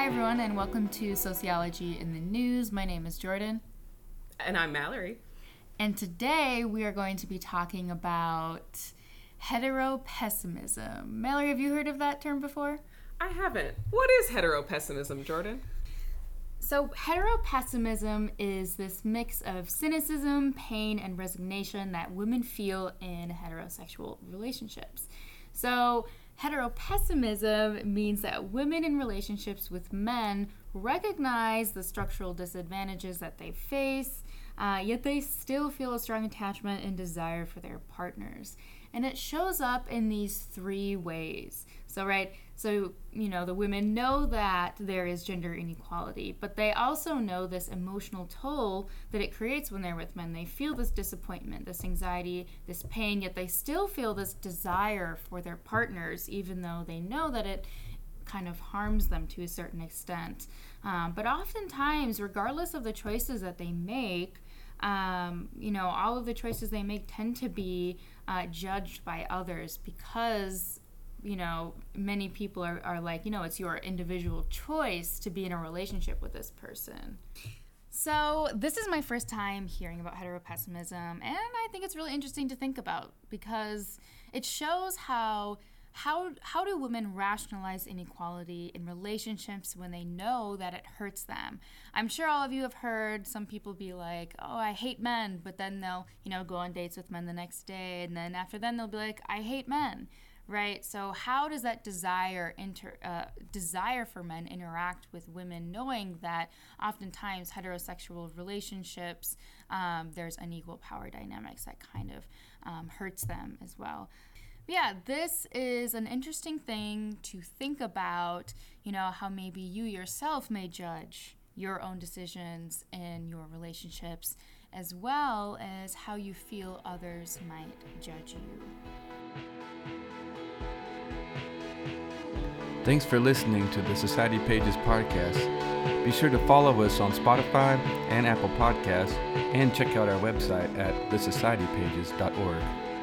Hi, everyone, and welcome to Sociology in the News. My name is Jordan. And I'm Mallory. And today we are going to be talking about heteropessimism. Mallory, have you heard of that term before? I haven't. What is heteropessimism, Jordan? So heteropessimism is this mix of cynicism, pain, and resignation that women feel in heterosexual relationships. So heteropessimism means that women in relationships with men recognize the structural disadvantages that they face, yet they still feel a strong attachment and desire for their partners. And it shows up in these three ways. So the women know that there is gender inequality, but they also know this emotional toll that it creates when they're with men. They feel this disappointment, this anxiety, this pain, yet they still feel this desire for their partners, even though they know that it kind of harms them to a certain extent. But oftentimes, regardless of the choices that they make, all of the choices they make tend to be judged by others because many people are like, it's your individual choice to be in a relationship with this person. So this is my first time hearing about heteropessimism, and I think it's really interesting to think about because it shows how do women rationalize inequality in relationships when they know that it hurts them? I'm sure all of you have heard some people be like, oh, I hate men, but then they'll, go on dates with men the next day, and then after then they'll be like, I hate men. Right? So how does that desire for men interact with women, knowing that oftentimes heterosexual relationships, there's unequal power dynamics that kind of hurts them as well? But yeah, this is an interesting thing to think about, how maybe you yourself may judge your own decisions in your relationships, as well as how you feel others might judge you. Thanks for listening to the Society Pages podcast. Be sure to follow us on Spotify and Apple Podcasts, and check out our website at thesocietypages.org.